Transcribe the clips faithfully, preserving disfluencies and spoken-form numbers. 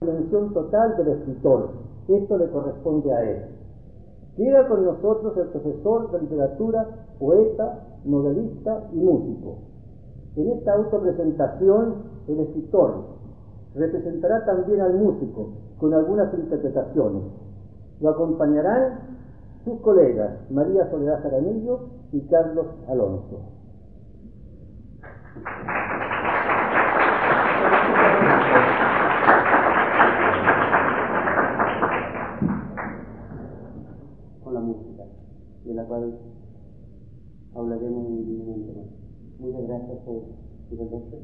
dimensión total del escritor. Esto le corresponde a él. Queda con nosotros el profesor de literatura, poeta, novelista y músico. En esta autopresentación, el escritor representará también al músico con algunas interpretaciones. Lo acompañarán sus colegas María Soledad Jaramillo y Carlos Alonso. Con la música, de la cual hablaremos en un momento más. Muchas gracias por su respuesta.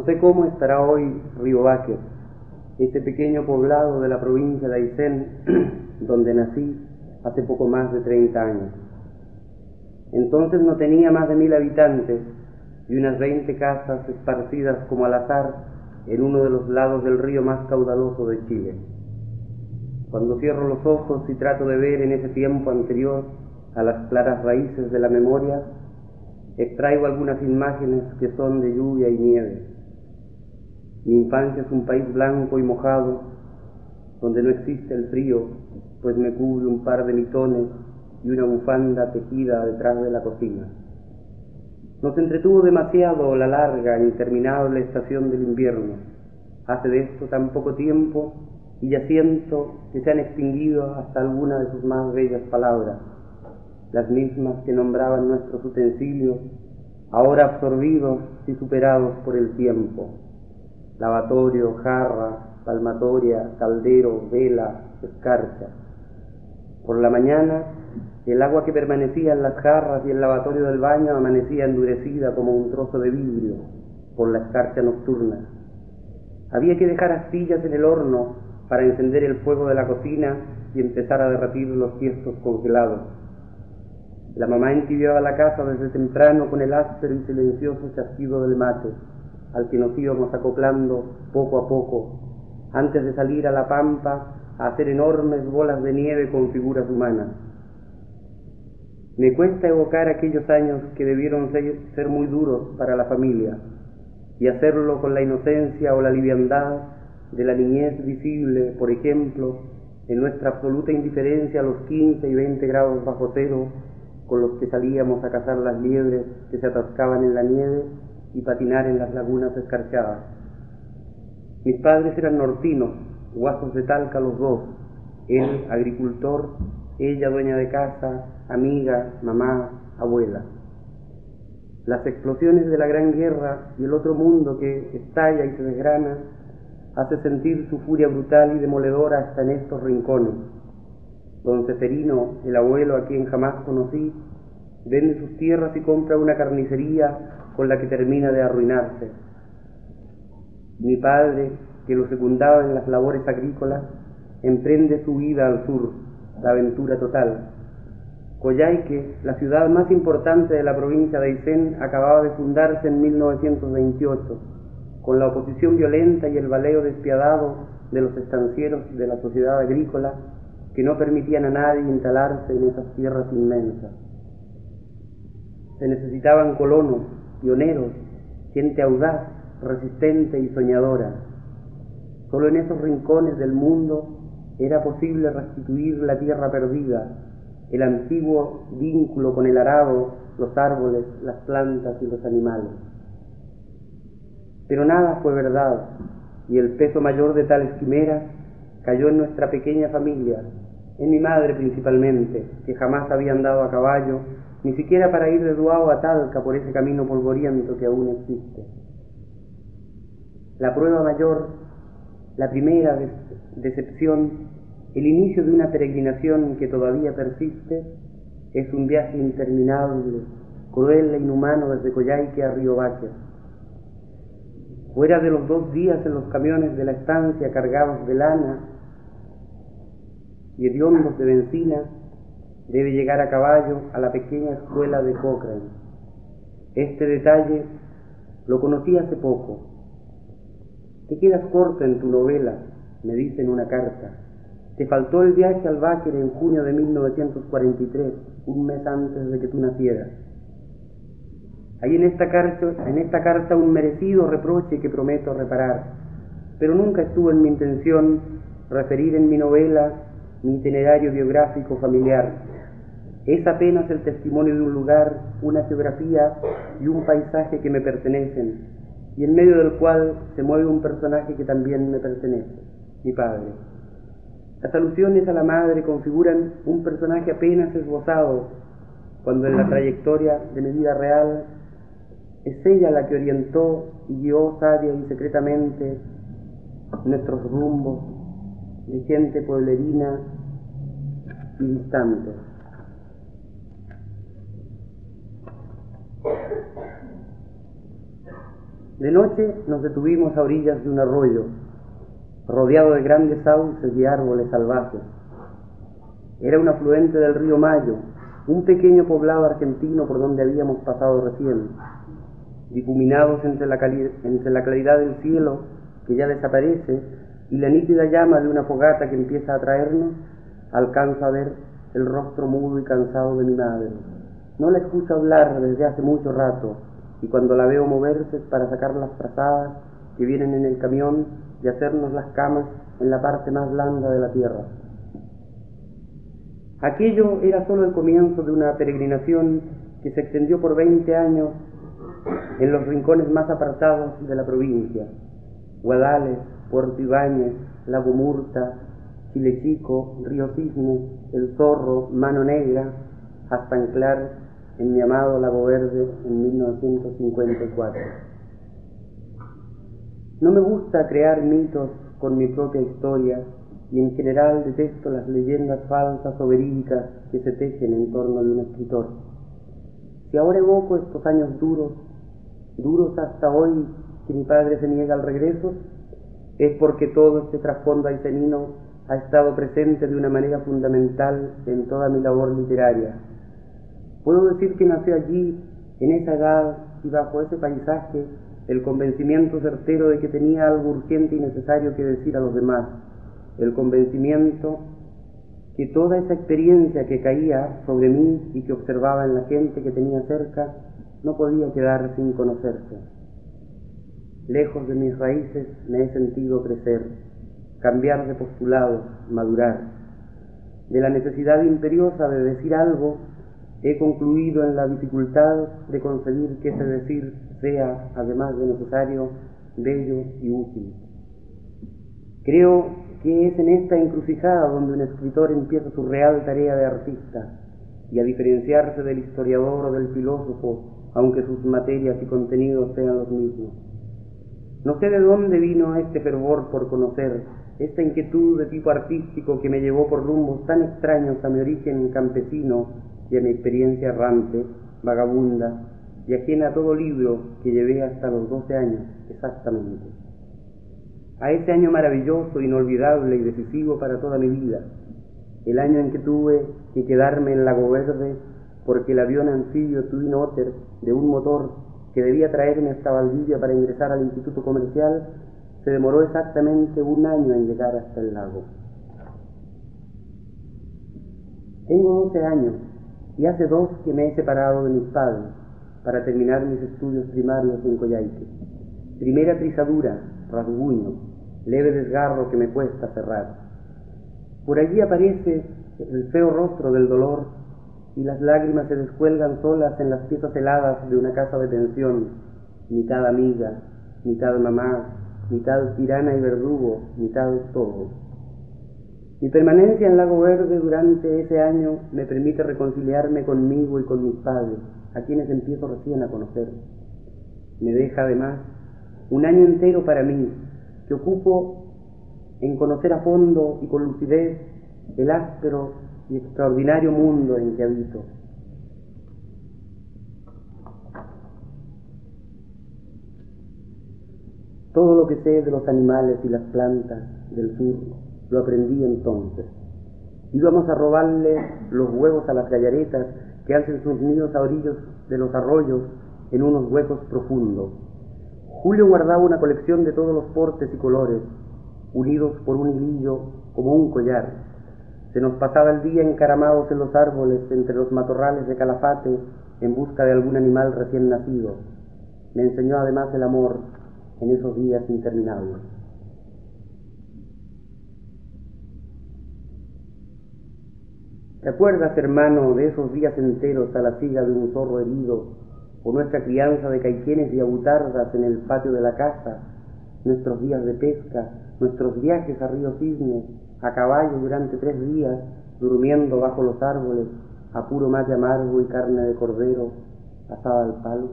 No sé cómo estará hoy Riobáquer, ese pequeño poblado de la provincia de Aysén, donde nací hace poco más de treinta años. Entonces no tenía más de mil habitantes y unas veinte casas esparcidas como al azar en uno de los lados del río más caudaloso de Chile. Cuando cierro los ojos y trato de ver en ese tiempo anterior a las claras raíces de la memoria, extraigo algunas imágenes que son de lluvia y nieve. Mi infancia es un país blanco y mojado, donde no existe el frío, pues me cubre un par de mitones y una bufanda tejida detrás de la cocina. Nos entretuvo demasiado la larga e interminable estación del invierno. Hace de esto tan poco tiempo y ya siento que se han extinguido hasta algunas de sus más bellas palabras, las mismas que nombraban nuestros utensilios, ahora absorbidos y superados por el tiempo. Lavatorio, jarra, palmatoria, caldero, vela, escarcha. Por la mañana, el agua que permanecía en las jarras y el lavatorio del baño amanecía endurecida como un trozo de vidrio por la escarcha nocturna. Había que dejar astillas en el horno para encender el fuego de la cocina y empezar a derretir los tiestos congelados. La mamá entibiaba la casa desde temprano con el áspero y silencioso chasquido del mate, al que nos íbamos acoplando poco a poco, antes de salir a la pampa a hacer enormes bolas de nieve con figuras humanas. Me cuesta evocar aquellos años que debieron ser, ser muy duros para la familia, y hacerlo con la inocencia o la liviandad de la niñez visible, por ejemplo, en nuestra absoluta indiferencia a los quince y veinte grados bajo cero, con los que salíamos a cazar las liebres que se atascaban en la nieve y patinar en las lagunas escarchadas. Mis padres eran nortinos, guasos de Talca los dos, él agricultor, ella dueña de casa, amiga, mamá, abuela. Las explosiones de la Gran Guerra y el otro mundo que estalla y se desgrana hace sentir su furia brutal y demoledora hasta en estos rincones. Don Ceferino, el abuelo a quien jamás conocí, vende sus tierras y compra una carnicería con la que termina de arruinarse. Mi padre, que lo secundaba en las labores agrícolas, emprende su huida al sur, la aventura total. Coyhaique, la ciudad más importante de la provincia de Aysén, acababa de fundarse en mil novecientos veintiocho, con la oposición violenta y el baleo despiadado de los estancieros de la sociedad agrícola que no permitían a nadie instalarse en esas tierras inmensas. Se necesitaban colonos, pioneros, gente audaz, resistente y soñadora. Solo en esos rincones del mundo era posible restituir la tierra perdida, el antiguo vínculo con el arado, los árboles, las plantas y los animales. Pero nada fue verdad, y el peso mayor de tales quimeras cayó en nuestra pequeña familia, en mi madre principalmente, que jamás había andado a caballo, ni siquiera para ir de Duao a Talca por ese camino polvoriento que aún existe. La prueba mayor, la primera de decepción, el inicio de una peregrinación que todavía persiste, es un viaje interminable, cruel e inhumano desde Coyhaique a Riobáquer. Fuera de los dos días en los camiones de la estancia cargados de lana y hediondos de benzina, debe llegar a caballo a la pequeña escuela de Cochrane. Este detalle lo conocí hace poco. Te quedas corto en tu novela, me dice en una carta. Te faltó el viaje al Báquer en junio de mil novecientos cuarenta y tres, un mes antes de que tú nacieras. Hay en esta carta, en esta carta un merecido reproche que prometo reparar, pero nunca estuvo en mi intención referir en mi novela mi itinerario biográfico familiar. Es apenas el testimonio de un lugar, una geografía y un paisaje que me pertenecen, y en medio del cual se mueve un personaje que también me pertenece, mi padre. Las alusiones a la madre configuran un personaje apenas esbozado, cuando en la trayectoria de mi vida real es ella la que orientó y guió sabia y secretamente nuestros rumbos de gente pueblerina y distante. De noche nos detuvimos a orillas de un arroyo, rodeado de grandes sauces y árboles salvajes. Era un afluente del río Mayo, un pequeño poblado argentino por donde habíamos pasado recién. Difuminados entre la, entre la claridad del cielo, que ya desaparece, y la nítida llama de una fogata que empieza a atraernos, alcanzo a ver el rostro mudo y cansado de mi madre. No la escucho hablar desde hace mucho rato, y cuando la veo moverse es para sacar las frazadas que vienen en el camión y hacernos las camas en la parte más blanda de la tierra. Aquello era solo el comienzo de una peregrinación que se extendió por veinte años en los rincones más apartados de la provincia: Guadales, Puerto Ibáñez, Lago Murta, Chile Chico, Río Cisne, El Zorro, Mano Negra, hasta anclar en mi amado Lago Verde en mil novecientos cincuenta y cuatro. No me gusta crear mitos con mi propia historia, y en general detesto las leyendas falsas o verídicas que se tejen en torno de un escritor. Si ahora evoco estos años duros, duros hasta hoy que mi padre se niega al regreso, es porque todo este trasfondo aicenino ha estado presente de una manera fundamental en toda mi labor literaria. Puedo decir que nació allí, en esa edad y bajo ese paisaje, el convencimiento certero de que tenía algo urgente y necesario que decir a los demás, el convencimiento que toda esa experiencia que caía sobre mí y que observaba en la gente que tenía cerca no podía quedar sin conocerse. Lejos de mis raíces me he sentido crecer, cambiar de postulado, madurar. De la necesidad imperiosa de decir algo, he concluido en la dificultad de conseguir que ese decir sea, además de necesario, bello y útil. Creo que es en esta encrucijada donde un escritor empieza su real tarea de artista, y a diferenciarse del historiador o del filósofo, aunque sus materias y contenidos sean los mismos. No sé de dónde vino este fervor por conocer, esta inquietud de tipo artístico que me llevó por rumbos tan extraños a mi origen campesino y a mi experiencia errante, vagabunda y ajena a todo libro que llevé hasta los doce años exactamente. A ese año maravilloso, inolvidable y decisivo para toda mi vida, el año en que tuve que quedarme en Lago Verde porque el avión anfibio Twin Otter de un motor que debía traerme hasta Valdivia para ingresar al Instituto Comercial se demoró exactamente un año en llegar hasta el lago. Tengo doce años y hace dos que me he separado de mis padres para terminar mis estudios primarios en Coyhaique. Primera trizadura, rasguño, leve desgarro que me cuesta cerrar. Por allí aparece el feo rostro del dolor y las lágrimas se descuelgan solas en las piezas heladas de una casa de pensión, mitad amiga, mitad mamá, mitad tirana y verdugo, mitad todo. Mi permanencia en Lago Verde durante ese año me permite reconciliarme conmigo y con mis padres, a quienes empiezo recién a conocer. Me deja además un año entero para mí, que ocupo en conocer a fondo y con lucidez el áspero y extraordinario mundo en que habito. Todo lo que sé de los animales y las plantas del sur lo aprendí entonces. Íbamos a robarle los huevos a las gallaretas que hacen sus nidos a orillos de los arroyos en unos huecos profundos. Julio guardaba una colección de todos los portes y colores, unidos por un hilillo como un collar. Se nos pasaba el día encaramados en los árboles, entre los matorrales de Calafate, en busca de algún animal recién nacido. Me enseñó además el amor en esos días interminables. ¿Te acuerdas, hermano, de esos días enteros a la siga de un zorro herido, o nuestra crianza de caiquenes y abutardas en el patio de la casa, nuestros días de pesca, nuestros viajes a Río Cisne, a caballo durante tres días, durmiendo bajo los árboles, a puro mate amargo y carne de cordero asada al palo?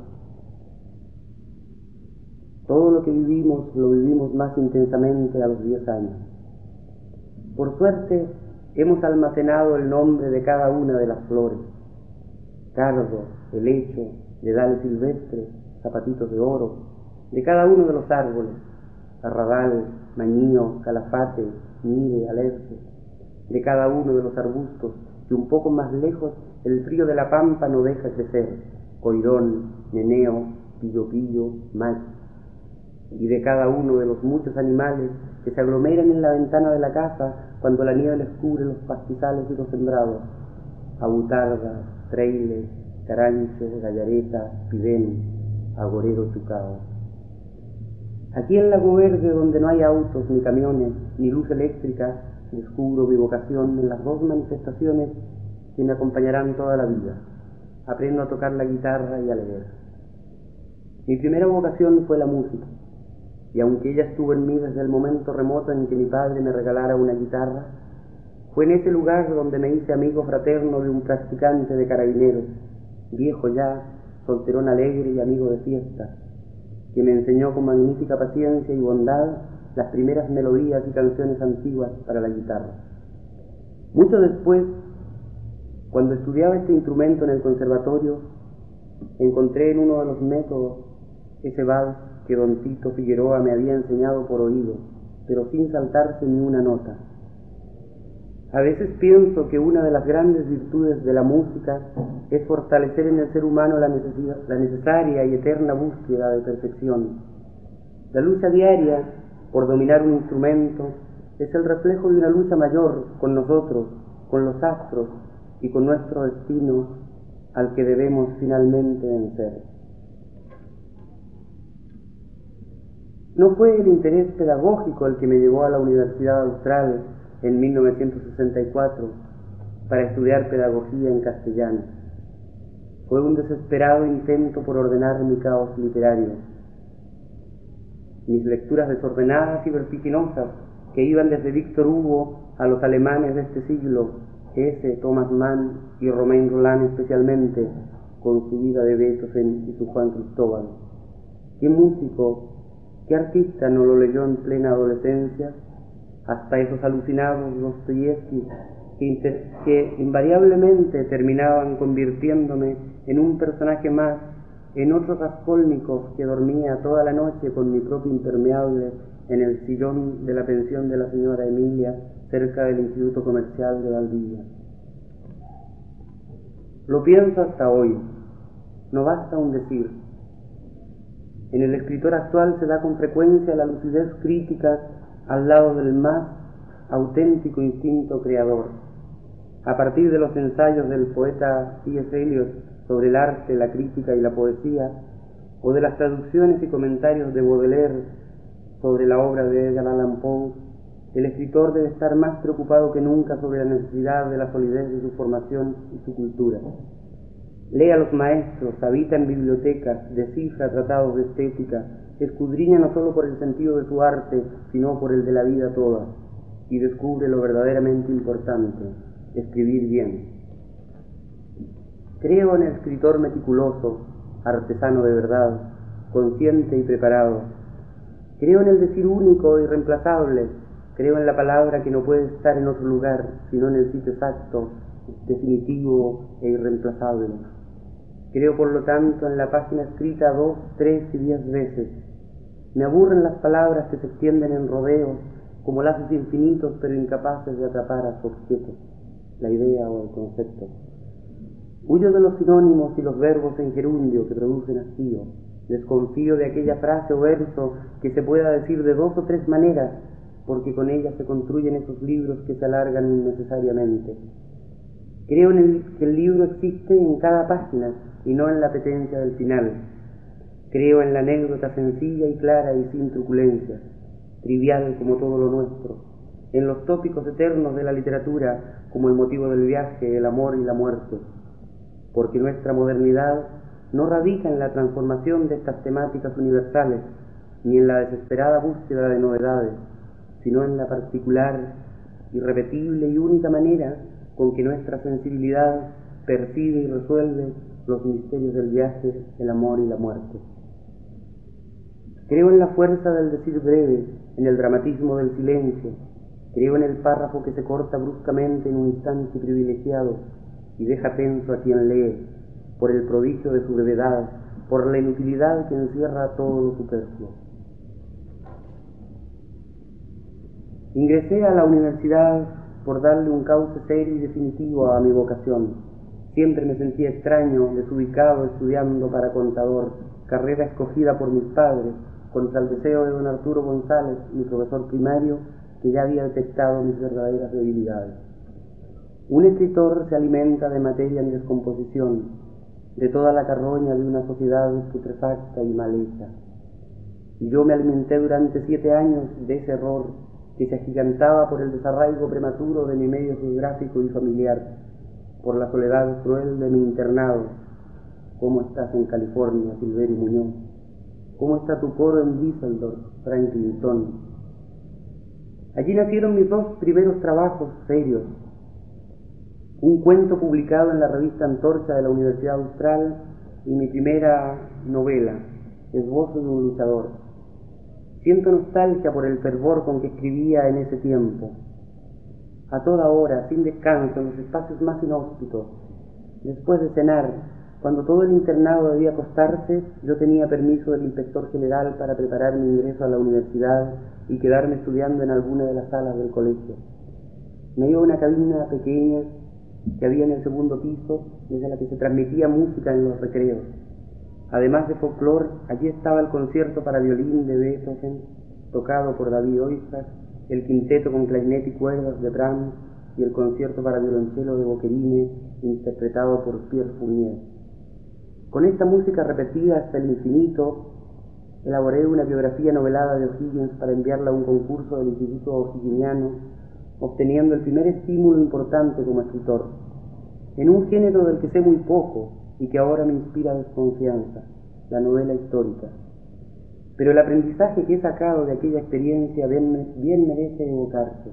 Todo lo que vivimos lo vivimos más intensamente a los diez años. Por suerte, hemos almacenado el nombre de cada una de las flores: cardo, helecho, dedal silvestre, zapatitos de oro, de cada uno de los árboles, arrabal, mañío, calafate, mire, alerce, de cada uno de los arbustos, que un poco más lejos el frío de la pampa no deja crecer, coirón, neneo, pillo-pillo, macho, y de cada uno de los muchos animales que se aglomeran en la ventana de la casa cuando la nieve les cubre los pastizales y los sembrados, abutardas, trailes, caranchos, gallaretas, pidén, agorero chucao. Aquí en Lago Verde, donde no hay autos, ni camiones, ni luz eléctrica, descubro mi vocación en las dos manifestaciones que me acompañarán toda la vida. Aprendo a tocar la guitarra y a leer. Mi primera vocación fue la música, y aunque ella estuvo en mí desde el momento remoto en que mi padre me regalara una guitarra, fue en ese lugar donde me hice amigo fraterno de un practicante de carabineros, viejo ya, solterón alegre y amigo de fiesta, que me enseñó con magnífica paciencia y bondad las primeras melodías y canciones antiguas para la guitarra. Mucho después, cuando estudiaba este instrumento en el conservatorio, encontré en uno de los métodos ese vals que don Tito Figueroa me había enseñado por oído, pero sin saltarse ni una nota. A veces pienso que una de las grandes virtudes de la música es fortalecer en el ser humano la, la necesaria y eterna búsqueda de perfección. La lucha diaria por dominar un instrumento es el reflejo de una lucha mayor con nosotros, con los astros y con nuestro destino al que debemos finalmente vencer. No fue el interés pedagógico el que me llevó a la Universidad Austral en mil novecientos sesenta y cuatro para estudiar pedagogía en castellano. Fue un desesperado intento por ordenar mi caos literario. Mis lecturas desordenadas y vertiginosas, que iban desde Víctor Hugo a los alemanes de este siglo, Hesse, Thomas Mann y Romain Rolland especialmente, con su vida de Beethoven y su Juan Cristóbal. ¿Qué músico, qué artista no lo leyó en plena adolescencia? Hasta esos alucinados Dostoyevsky que, inter, que invariablemente terminaban convirtiéndome en un personaje más, en otro Raskolnikov que dormía toda la noche con mi propio impermeable en el sillón de la pensión de la señora Emilia, cerca del Instituto Comercial de Valdivia. Lo pienso hasta hoy, no basta un decir. En el escritor actual se da con frecuencia la lucidez crítica al lado del más auténtico instinto creador. A partir de los ensayos del poeta T S Eliot sobre el arte, la crítica y la poesía, o de las traducciones y comentarios de Baudelaire sobre la obra de Edgar Allan Poe, el escritor debe estar más preocupado que nunca sobre la necesidad de la solidez de su formación y su cultura. Lee a los maestros, habita en bibliotecas, descifra tratados de estética, escudriña no solo por el sentido de su arte, sino por el de la vida toda, y descubre lo verdaderamente importante: escribir bien. Creo en el escritor meticuloso, artesano de verdad, consciente y preparado. Creo en el decir único e irreemplazable. Creo en la palabra que no puede estar en otro lugar, sino en el sitio exacto, definitivo e irreemplazable. Creo, por lo tanto, en la página escrita dos, tres y diez veces. Me aburren las palabras que se extienden en rodeos, como lazos infinitos pero incapaces de atrapar a su objeto, la idea o el concepto. Huyo de los sinónimos y los verbos en gerundio que producen hastío. Desconfío de aquella frase o verso que se pueda decir de dos o tres maneras, porque con ella se construyen esos libros que se alargan innecesariamente. Creo en el, que el libro existe en cada página y no en la apetencia del final. Creo en la anécdota sencilla y clara y sin truculencia, trivial como todo lo nuestro, en los tópicos eternos de la literatura como el motivo del viaje, el amor y la muerte, porque nuestra modernidad no radica en la transformación de estas temáticas universales, ni en la desesperada búsqueda de novedades, sino en la particular, irrepetible y única manera con que nuestra sensibilidad percibe y resuelve los misterios del viaje, el amor y la muerte. Creo en la fuerza del decir breve, en el dramatismo del silencio. Creo en el párrafo que se corta bruscamente en un instante privilegiado y deja tenso a quien lee, por el prodigio de su brevedad, por la inutilidad que encierra todo lo superfluo. Ingresé a la universidad por darle un cauce serio y definitivo a mi vocación. Siempre me sentía extraño, desubicado, estudiando para contador, carrera escogida por mis padres, contra el deseo de don Arturo González, mi profesor primario, que ya había detectado mis verdaderas debilidades. Un escritor se alimenta de materia en descomposición, de toda la carroña de una sociedad putrefacta y mal hecha. Y yo me alimenté durante siete años de ese error que se agigantaba por el desarraigo prematuro de mi medio geográfico y familiar, por la soledad cruel de mi internado. ¿Cómo estás en California, Silverio Muñoz? ¿Cómo está tu coro en Düsseldorf, Franklin Toni? Allí nacieron mis dos primeros trabajos serios. Un cuento publicado en la revista Antorcha de la Universidad Austral y mi primera novela, Esbozo de un luchador. Siento nostalgia por el fervor con que escribía en ese tiempo. A toda hora, sin descanso, en los espacios más inhóspitos. Después de cenar, cuando todo el internado debía acostarse, yo tenía permiso del inspector general para preparar mi ingreso a la universidad y quedarme estudiando en alguna de las salas del colegio. Me iba a una cabina pequeña que había en el segundo piso, desde la que se transmitía música en los recreos. Además de folclore, allí estaba el concierto para violín de Beethoven, tocado por David Oistrakh, el quinteto con clarinete y cuerdas de Brahms y el concierto para violonchelo de Boccherini, interpretado por Pierre Fournier. Con esta música repetida hasta el infinito, elaboré una biografía novelada de O'Higgins para enviarla a un concurso del Instituto O'Higginiano, obteniendo el primer estímulo importante como escritor, en un género del que sé muy poco y que ahora me inspira desconfianza, la novela histórica. Pero el aprendizaje que he sacado de aquella experiencia bien, bien merece evocarse.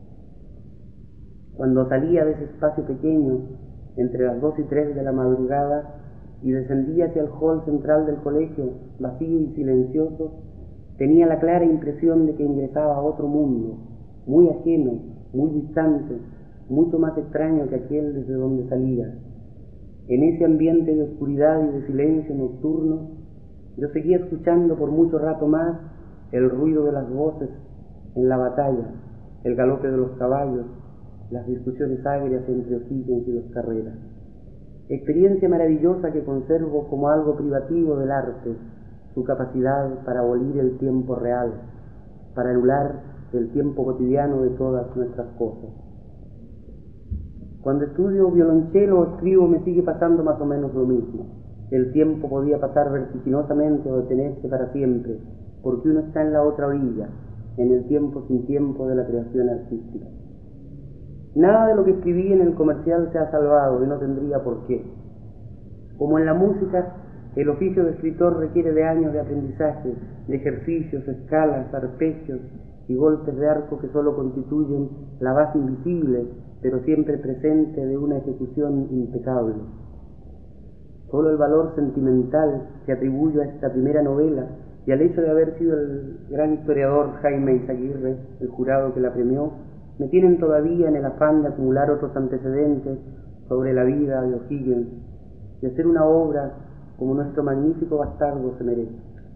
Cuando salía de ese espacio pequeño, entre las dos y tres de la madrugada, y descendía hacia el hall central del colegio, vacío y silencioso, tenía la clara impresión de que ingresaba a otro mundo, muy ajeno, muy distante, mucho más extraño que aquel desde donde salía. En ese ambiente de oscuridad y de silencio nocturno, yo seguía escuchando por mucho rato más el ruido de las voces en la batalla, el galope de los caballos, las discusiones agrias entre O'Higgins y los Carreras. Experiencia maravillosa que conservo como algo privativo del arte, su capacidad para abolir el tiempo real, para anular el tiempo cotidiano de todas nuestras cosas. Cuando estudio violonchelo o escribo me sigue pasando más o menos lo mismo. El tiempo podía pasar vertiginosamente o detenerse para siempre, porque uno está en la otra orilla, en el tiempo sin tiempo de la creación artística. Nada de lo que escribí en el comercial se ha salvado y no tendría por qué. Como en la música, el oficio de escritor requiere de años de aprendizaje, de ejercicios, escalas, arpegios y golpes de arco que solo constituyen la base invisible, pero siempre presente, de una ejecución impecable. Solo el valor sentimental que atribuyo a esta primera novela y al hecho de haber sido el gran historiador Jaime Izaguirre, el jurado que la premió, me tienen todavía en el afán de acumular otros antecedentes sobre la vida de O'Higgins y hacer una obra como nuestro magnífico bastardo se merece.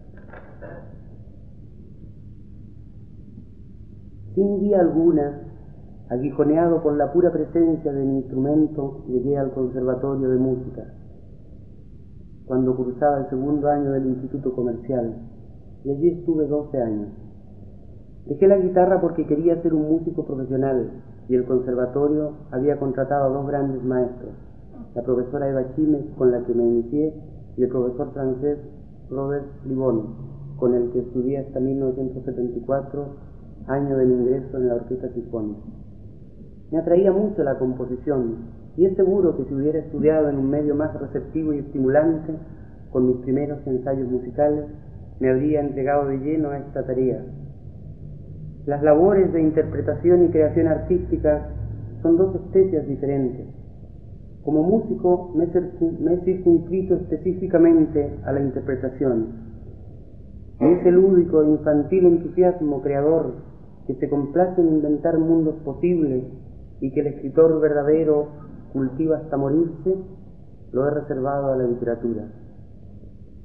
Sin guía alguna, aguijoneado por la pura presencia de mi instrumento, llegué al Conservatorio de Música, cuando cursaba el segundo año del Instituto Comercial, y allí estuve doce años. Dejé la guitarra porque quería ser un músico profesional, y el conservatorio había contratado a dos grandes maestros, la profesora Eva Chimes, con la que me inicié, y el profesor francés Robert Libon, con el que estudié hasta mil novecientos setenta y cuatro, año de mi ingreso en la Orquesta Sinfónica. Me atraía mucho la composición, y es seguro que si hubiera estudiado en un medio más receptivo y estimulante, con mis primeros ensayos musicales, me habría entregado de lleno a esta tarea. Las labores de interpretación y creación artística son dos especies diferentes. Como músico me he circunscrito específicamente a la interpretación. Y ese lúdico e infantil entusiasmo creador que se complace en inventar mundos posibles y que el escritor verdadero cultiva hasta morirse, lo he reservado a la literatura.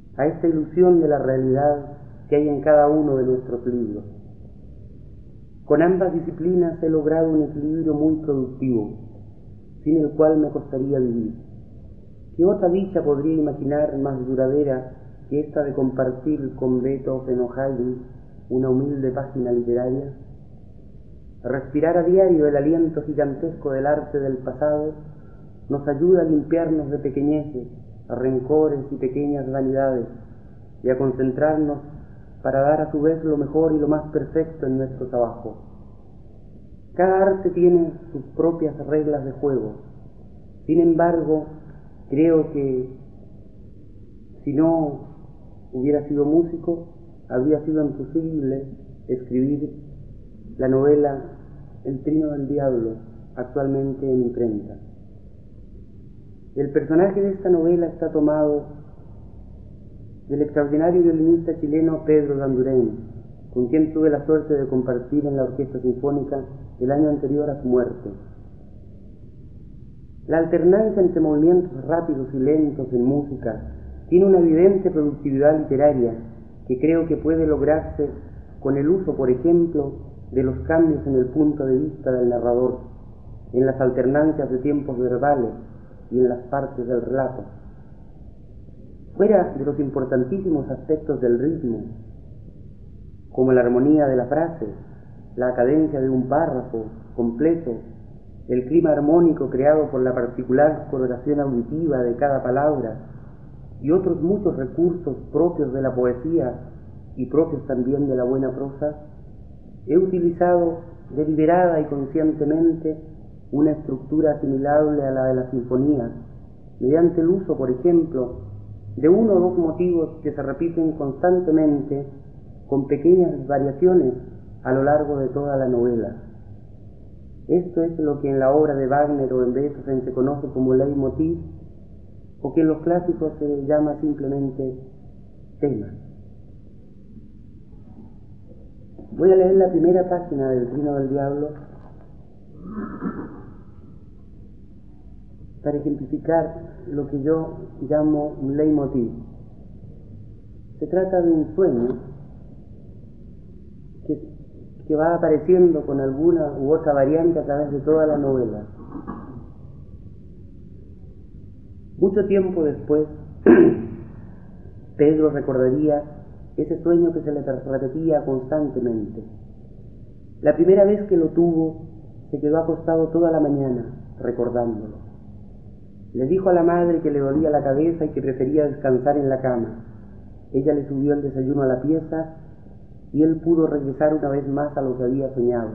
a esta ilusión de la realidad que hay en cada uno de nuestros libros. Con ambas disciplinas he logrado un equilibrio muy productivo, sin el cual me costaría vivir. ¿Qué otra dicha podría imaginar más duradera que esta de compartir con Beethoven o Haydn una humilde página literaria? Respirar a diario el aliento gigantesco del arte del pasado nos ayuda a limpiarnos de pequeñeces, rencores y pequeñas vanidades, y a concentrarnos para dar a su vez lo mejor y lo más perfecto en nuestro trabajo. Cada arte tiene sus propias reglas de juego. Sin embargo, creo que si no hubiera sido músico, habría sido imposible escribir la novela El Trino del Diablo, actualmente en imprenta. El personaje de esta novela está tomado del extraordinario violinista chileno Pedro Dandurén, con quien tuve la suerte de compartir en la Orquesta Sinfónica el año anterior a su muerte. La alternancia entre movimientos rápidos y lentos en música tiene una evidente productividad literaria que creo que puede lograrse con el uso, por ejemplo, de los cambios en el punto de vista del narrador, en las alternancias de tiempos verbales y en las partes del relato. Fuera de los importantísimos aspectos del ritmo, como la armonía de la frase, la cadencia de un párrafo completo, el clima armónico creado por la particular coloración auditiva de cada palabra y otros muchos recursos propios de la poesía y propios también de la buena prosa, he utilizado deliberada y conscientemente una estructura asimilable a la de la sinfonía, mediante el uso, por ejemplo, de uno o dos motivos que se repiten constantemente con pequeñas variaciones a lo largo de toda la novela. Esto es lo que en la obra de Wagner o en Beethoven se conoce como leitmotiv, o que en los clásicos se llama simplemente tema. Voy a leer la primera página del Trino del Diablo para ejemplificar lo que yo llamo un leitmotiv. Se trata de un sueño que, que va apareciendo con alguna u otra variante a través de toda la novela. Mucho tiempo después, Pedro recordaría ese sueño que se le repetía constantemente. La primera vez que lo tuvo, se quedó acostado toda la mañana recordándolo. Le dijo a la madre que le dolía la cabeza y que prefería descansar en la cama. Ella le subió el desayuno a la pieza y él pudo regresar una vez más a lo que había soñado.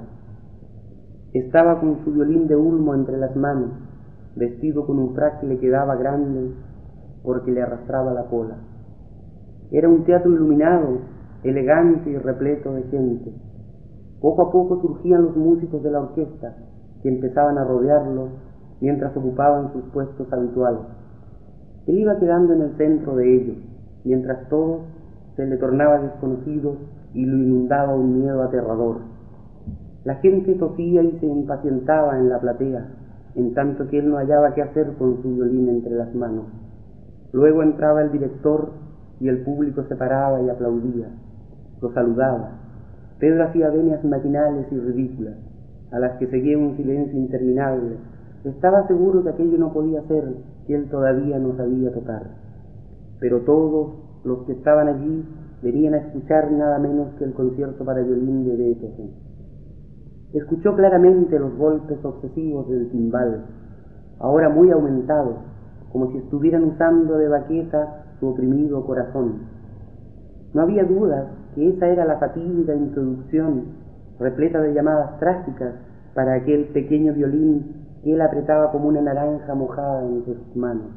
Estaba con su violín de ulmo entre las manos, vestido con un frac que le quedaba grande porque le arrastraba la cola. Era un teatro iluminado, elegante y repleto de gente. Poco a poco surgían los músicos de la orquesta, que empezaban a rodearlo mientras ocupaban sus puestos habituales. Él iba quedando en el centro de ellos, mientras todo se le tornaba desconocido y lo inundaba un miedo aterrador. La gente tosía y se impacientaba en la platea, en tanto que él no hallaba qué hacer con su violín entre las manos. Luego entraba el director y el público se paraba y aplaudía, lo saludaba. Pedro hacía venias maquinales y ridículas, a las que seguía un silencio interminable. Estaba seguro que aquello no podía ser, que él todavía no sabía tocar. Pero todos los que estaban allí venían a escuchar nada menos que el concierto para violín de Beethoven. Escuchó claramente los golpes obsesivos del timbal, ahora muy aumentados, como si estuvieran usando de baqueta su oprimido corazón. No había dudas que esa era la fatídica introducción, repleta de llamadas trágicas, para aquel pequeño violín que él apretaba como una naranja mojada entre sus manos.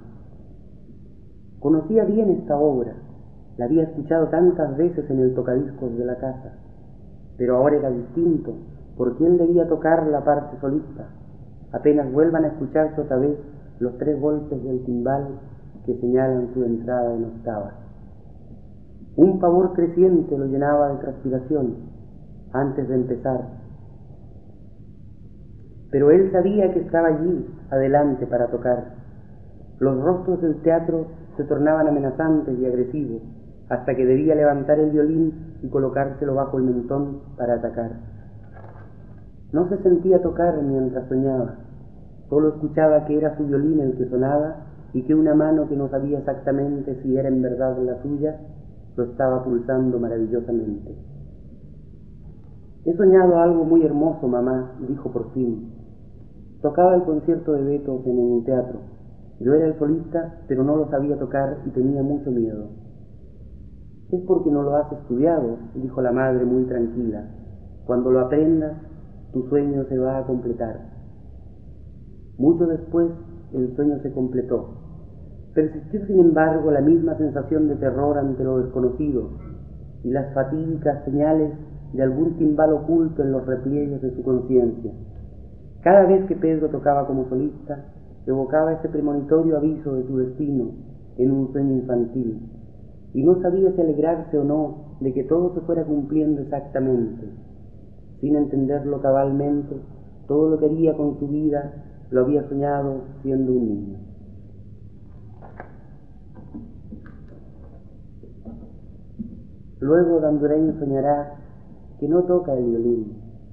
Conocía bien esta obra, la había escuchado tantas veces en el tocadiscos de la casa, pero ahora era distinto, porque él debía tocar la parte solista. Apenas vuelvan a escucharse otra vez los tres golpes del timbal que señalan su entrada en octava. Un pavor creciente lo llenaba de transpiración antes de empezar, pero él sabía que estaba allí, adelante, para tocar. Los rostros del teatro se tornaban amenazantes y agresivos, hasta que debía levantar el violín y colocárselo bajo el mentón para atacar. No se sentía tocar mientras soñaba, solo escuchaba que era su violín el que sonaba y que una mano que no sabía exactamente si era en verdad la suya, lo estaba pulsando maravillosamente. «He soñado algo muy hermoso, mamá», dijo por fin. Tocaba el concierto de Beethoven en un teatro. Yo era el solista, pero no lo sabía tocar y tenía mucho miedo. «Es porque no lo has estudiado», dijo la madre muy tranquila. «Cuando lo aprendas, tu sueño se va a completar». Mucho después, el sueño se completó. Persistió, sin embargo, la misma sensación de terror ante lo desconocido y las fatídicas señales de algún timbal oculto en los repliegues de su conciencia. Cada vez que Pedro tocaba como solista, evocaba ese premonitorio aviso de su destino en un sueño infantil, y no sabía si alegrarse o no de que todo se fuera cumpliendo exactamente. Sin entenderlo cabalmente, todo lo que haría con su vida lo había soñado siendo un niño. Luego Dandurén soñará que no toca el violín.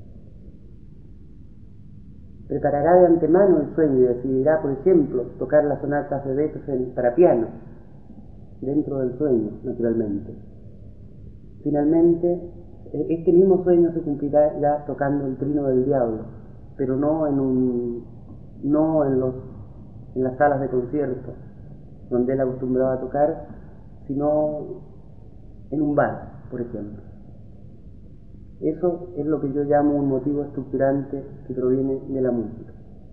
Preparará de antemano el sueño y decidirá, por ejemplo, tocar las sonatas de Beethoven para piano, dentro del sueño, naturalmente. Finalmente, este mismo sueño se cumplirá ya tocando el Trino del Diablo, pero no en un, no en los, en las salas de concierto donde él acostumbraba a tocar, sino en un bar, por ejemplo. Eso es lo que yo llamo un motivo estructurante que proviene de la música.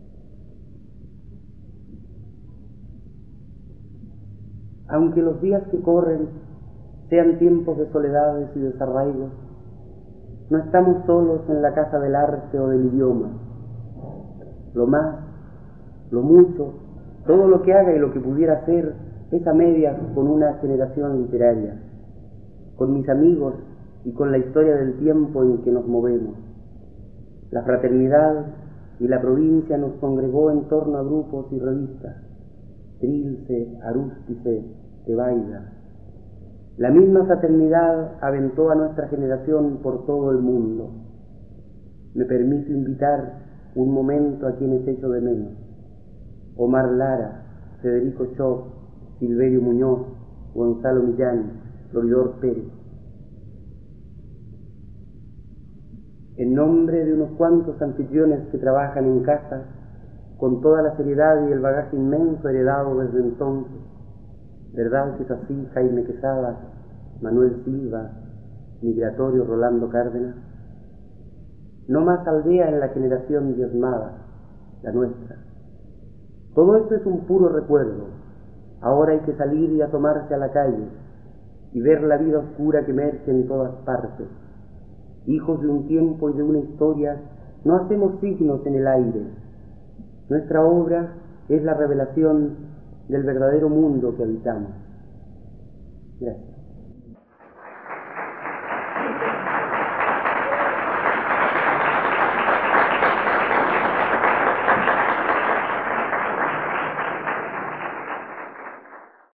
Aunque los días que corren sean tiempos de soledades y desarraigos, no estamos solos en la casa del arte o del idioma. Lo más, lo mucho, todo lo que haga y lo que pudiera hacer es a medias con una generación literaria, con mis amigos y con la historia del tiempo en que nos movemos. La fraternidad y la provincia nos congregó en torno a grupos y revistas, Trilce, Arúspice, Tebaida. La misma fraternidad aventó a nuestra generación por todo el mundo. Me permito invitar un momento a quienes echo de menos: Omar Lara, Federico Choc, Silverio Muñoz, Gonzalo Millán, Floridor Pérez. En nombre de unos cuantos anfitriones que trabajan en casa, con toda la seriedad y el bagaje inmenso heredado desde entonces, ¿verdad que es así, Jaime Quesada, Manuel Silva, Migratorio Rolando Cárdenas? No más aldea en la generación diezmada, la nuestra. Todo esto es un puro recuerdo. Ahora hay que salir y asomarse a la calle y ver la vida oscura que emerge en todas partes. Hijos de un tiempo y de una historia, no hacemos signos en el aire. Nuestra obra es la revelación del verdadero mundo que habitamos. Gracias.